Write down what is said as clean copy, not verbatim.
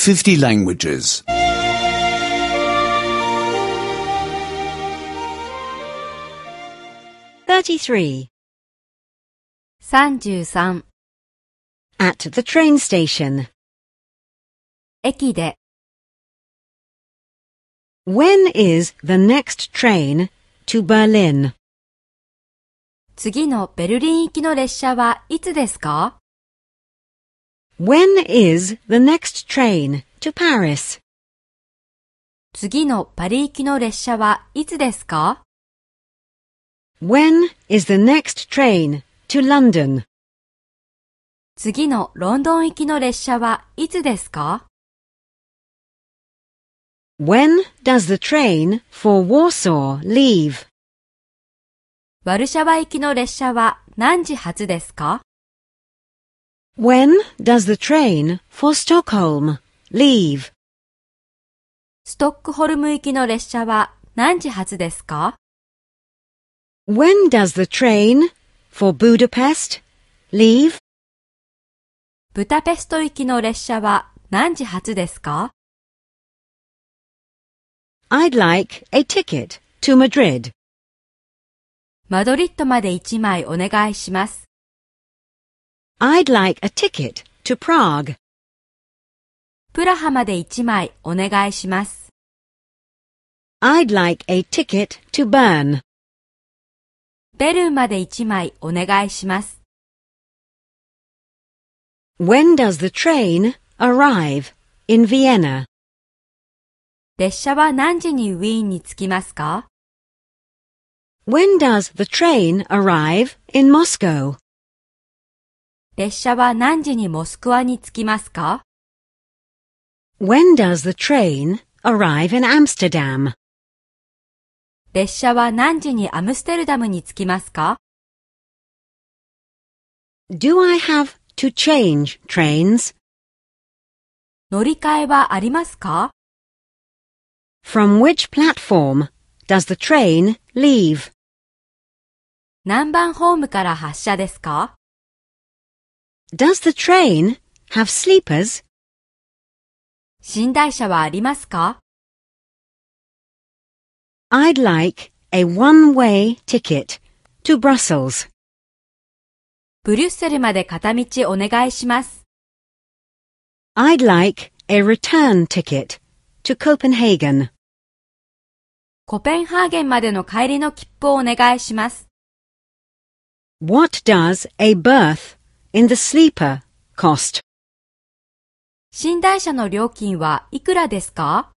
50 languages. 33. 33. At the train station. 駅で。 When is the next train to Berlin? 次のベルリン行きの列車はいつですか？ When is the next train to Paris? 次のパリ行きの列車はいつですか？ When is the next train to London? 次のロンドン行きの列車はいつですか？ When does the train for Warsaw leave? ワルシャワ行きの列車は何時発ですか？ When does the train for Stockholm leave? ストックホルム行きの列車は何時発ですか？ When does the train for Budapest leave? ブダペスト行きの列車は何時発ですか？ I'd like a ticket to Madrid. マドリッドまで1枚お願いします。 I'd like a ticket to Prague. プラハまで1枚お願いします。 I'd like a ticket to Bern. ベルンまで1枚お願いします。 When does the train arrive in Vienna? 列車は何時にウィーンに着きますか？ When does the train arrive in Moscow? 列車は何時にモスクワに着きますか？ When does the train arrive in Amsterdam? 列車は何時にアムステルダムに着きますか？ Do I have to change trains? 乗り換えはありますか？ From which platform does the train leave? 何番ホームから発車ですか？ Does the train have sleepers? 寝台車はありますか？ I'd like a one-way ticket to Brussels. ブリュッセルまで片道お願いします。 I'd like a return ticket to Copenhagen. コペンハーゲンまでの帰りの切符をお願いします。 What does a berth in the sleeper cost? 寝台車の料金はいくらですか？